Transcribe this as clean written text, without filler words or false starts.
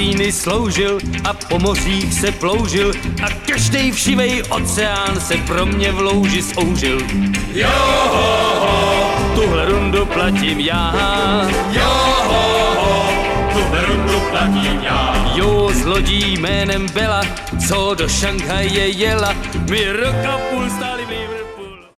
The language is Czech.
víny sloužil a po mořích se ploužil a každej všivej oceán se pro mě v louži soužil. Jo, tuhle rundu platím já. Jo, tuhle rundu platím já. Jo, s lodí jménem Bela, co do Šanghaje jela, my rok a půl stáli v